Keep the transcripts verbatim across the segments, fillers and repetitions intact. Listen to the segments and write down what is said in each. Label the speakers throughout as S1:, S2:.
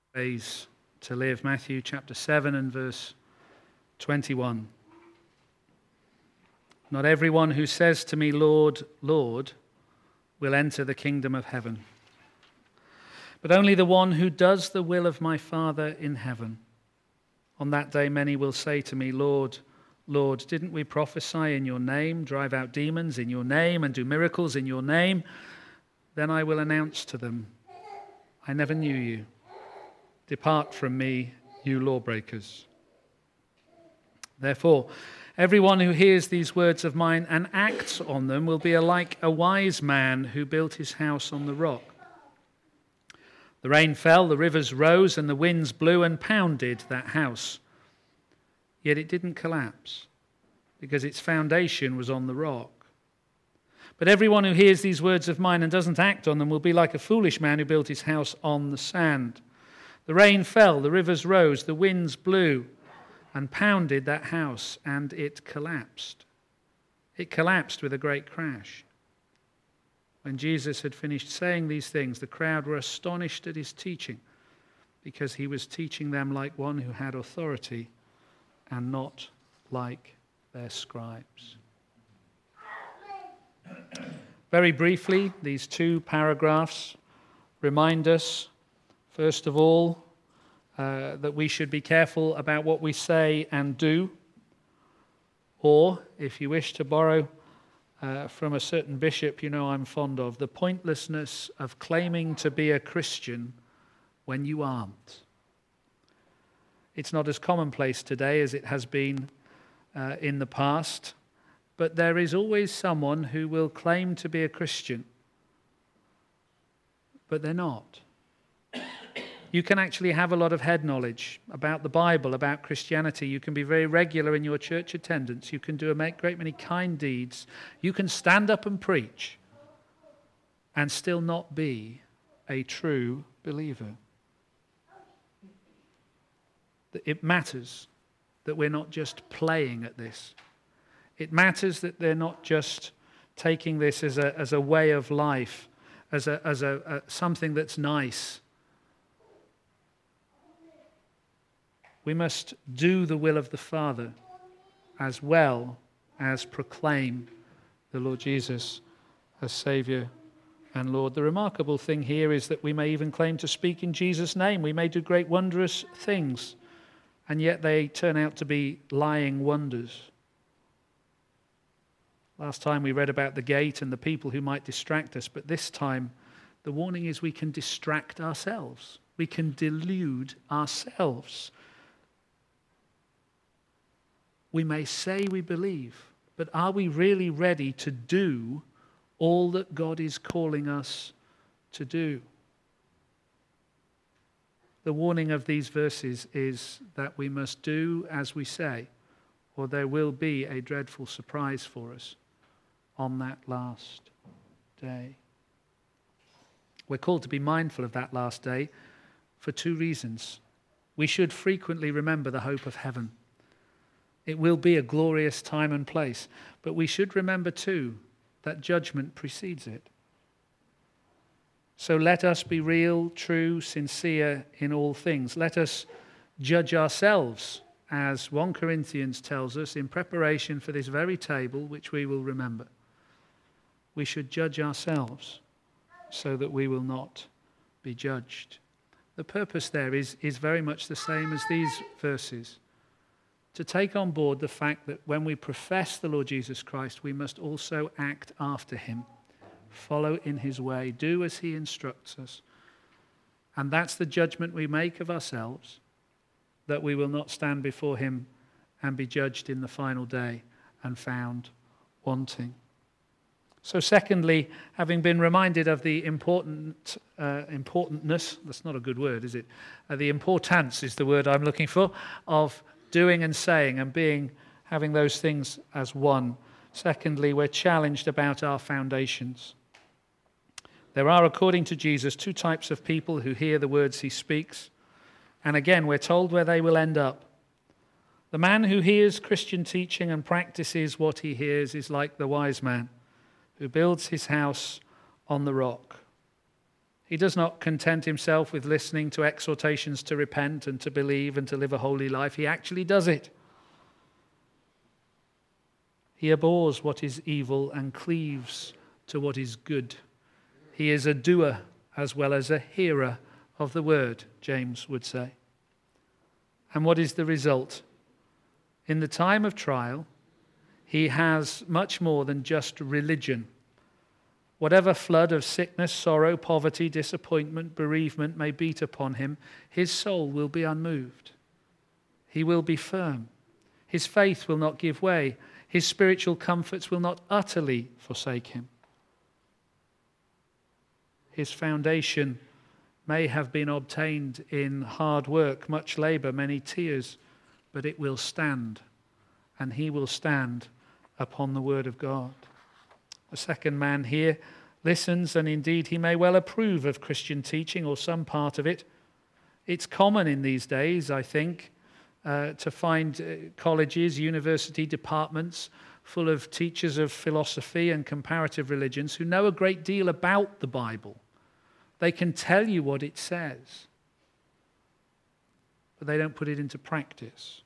S1: Ways to live. Matthew chapter seven and verse twenty-one. Not everyone who says to me, Lord, Lord, will enter the kingdom of heaven, but only the one who does the will of my Father in heaven. On that day many will say to me, Lord, Lord, didn't we prophesy in your name, drive out demons in your name, and do miracles in your name? Then I will announce to them, I never knew you. Depart from me, you lawbreakers. Therefore, everyone who hears these words of mine and acts on them will be like a wise man who built his house on the rock. The rain fell, the rivers rose, and the winds blew and pounded that house. Yet it didn't collapse, because its foundation was on the rock. But everyone who hears these words of mine and doesn't act on them will be like a foolish man who built his house on the sand. The rain fell, the rivers rose, the winds blew and pounded that house, and it collapsed. It collapsed with a great crash. When Jesus had finished saying these things, the crowd were astonished at his teaching, because he was teaching them like one who had authority and not like their scribes. Very briefly, these two paragraphs remind us, first of all, uh, that we should be careful about what we say and do, or, if you wish to borrow uh, from a certain bishop you know I'm fond of, the pointlessness of claiming to be a Christian when you aren't. It's not as commonplace today as it has been uh, in the past, but there is always someone who will claim to be a Christian, but they're not. You can actually have a lot of head knowledge about the Bible, about Christianity. You can be very regular in your church attendance. You can do a great many kind deeds. You can stand up and preach and still not be a true believer. It matters that we're not just playing at this. It matters that they're not just taking this as a as a way of life, as a as a, a something that's nice. We must do the will of the Father as well as proclaim the Lord Jesus as Saviour and Lord. The remarkable thing here is that we may even claim to speak in Jesus' name. We may do great wondrous things, and yet they turn out to be lying wonders. Last time we read about the gate and the people who might distract us, but this time the warning is we can distract ourselves. We can delude ourselves. We may say we believe, but are we really ready to do all that God is calling us to do? The warning of these verses is that we must do as we say, or there will be a dreadful surprise for us on that last day. We're called to be mindful of that last day for two reasons. We should frequently remember the hope of heaven. It will be a glorious time and place, but we should remember too that judgment precedes it. So let us be real, true, sincere in all things. Let us judge ourselves, as First Corinthians tells us, in preparation for this very table which we will remember. We should judge ourselves so that we will not be judged. The purpose there is, is very much the same as these verses. To take on board the fact that when we profess the Lord Jesus Christ, we must also act after him, follow in his way, do as he instructs us. And that's the judgment we make of ourselves, that we will not stand before him and be judged in the final day and found wanting. So secondly, having been reminded of the important uh, importantness, that's not a good word, is it? Uh, the importance is the word I'm looking for, of doing and saying and being, having those things as one. Secondly, we're challenged about our foundations. There are, according to Jesus, two types of people who hear the words he speaks. And again, we're told where they will end up. The man who hears Christian teaching and practices what he hears is like the wise man who builds his house on the rock. He does not content himself with listening to exhortations to repent and to believe and to live a holy life. He actually does it. He abhors what is evil and cleaves to what is good. He is a doer as well as a hearer of the word, James would say. And what is the result? In the time of trial, he has much more than just religion. Whatever flood of sickness, sorrow, poverty, disappointment, bereavement may beat upon him, his soul will be unmoved. He will be firm. His faith will not give way. His spiritual comforts will not utterly forsake him. His foundation may have been obtained in hard work, much labor, many tears, but it will stand, and he will stand upon the word of God. The second man here listens, and indeed he may well approve of Christian teaching or some part of it. It's common in these days, I think, uh, to find uh, colleges, university departments full of teachers of philosophy and comparative religions who know a great deal about the Bible. They can tell you what it says, but they don't put it into practice.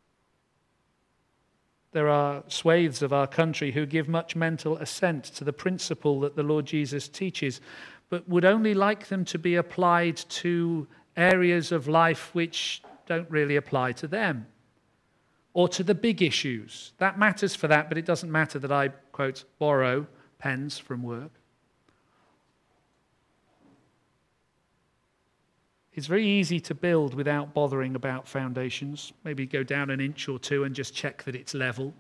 S1: There are swathes of our country who give much mental assent to the principle that the Lord Jesus teaches, but would only like them to be applied to areas of life which don't really apply to them, or to the big issues. That matters for that, but it doesn't matter that I, quote, borrow pens from work. It's very easy to build without bothering about foundations. Maybe go down an inch or two and just check that it's level.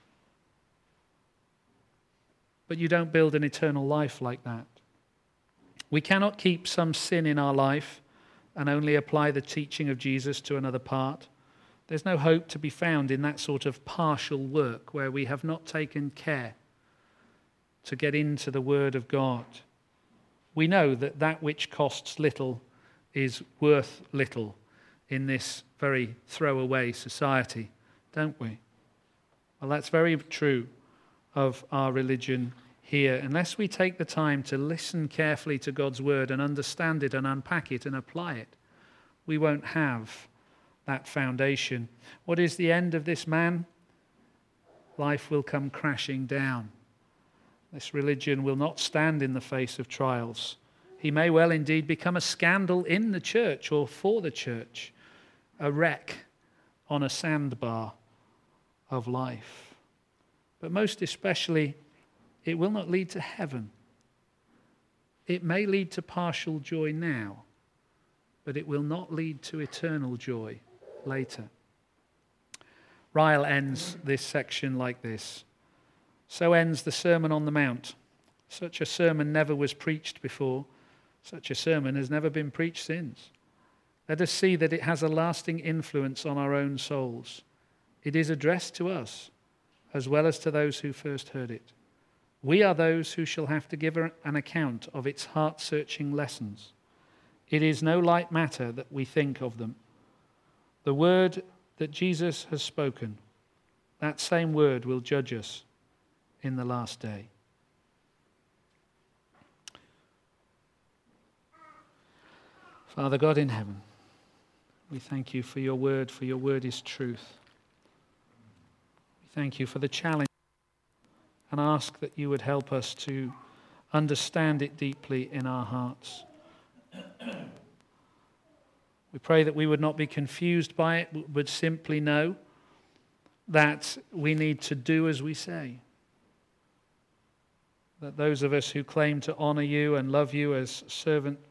S1: But you don't build an eternal life like that. We cannot keep some sin in our life and only apply the teaching of Jesus to another part. There's no hope to be found in that sort of partial work where we have not taken care to get into the Word of God. We know that that which costs little is worth little in this very throwaway society, don't we? Well, that's very true of our religion here. Unless we take the time to listen carefully to God's word and understand it and unpack it and apply it, we won't have that foundation. What is the end of this man? Life will come crashing down. This religion will not stand in the face of trials. He may well indeed become a scandal in the church or for the church, a wreck on a sandbar of life. But most especially, it will not lead to heaven. It may lead to partial joy now, but it will not lead to eternal joy later. Ryle ends this section like this. So ends the Sermon on the Mount. Such a sermon never was preached before. Such a sermon has never been preached since. Let us see that it has a lasting influence on our own souls. It is addressed to us as well as to those who first heard it. We are those who shall have to give an account of its heart-searching lessons. It is no light matter that we think of them. The word that Jesus has spoken, that same word will judge us in the last day. Father God in heaven, we thank you for your word, for your word is truth. We thank you for the challenge and ask that you would help us to understand it deeply in our hearts. We pray that we would not be confused by it, but would simply know that we need to do as we say. That those of us who claim to honor you and love you as servant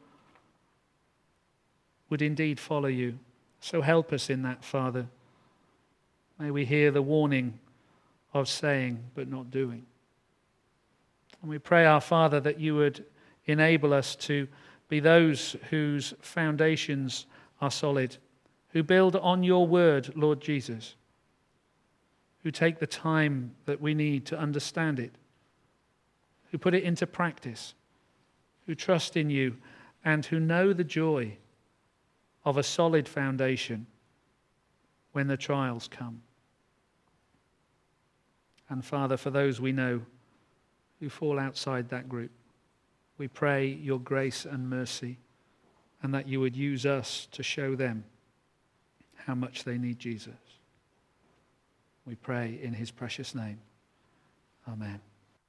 S1: would indeed follow you. So help us in that, Father. May we hear the warning of saying but not doing. And we pray, our Father, that you would enable us to be those whose foundations are solid, who build on your word, Lord Jesus, who take the time that we need to understand it, who put it into practice, who trust in you, and who know the joy of a solid foundation when the trials come. And Father, for those we know who fall outside that group, We pray your grace and mercy, and that you would use us to show them how much they need Jesus. We pray in his precious name. Amen.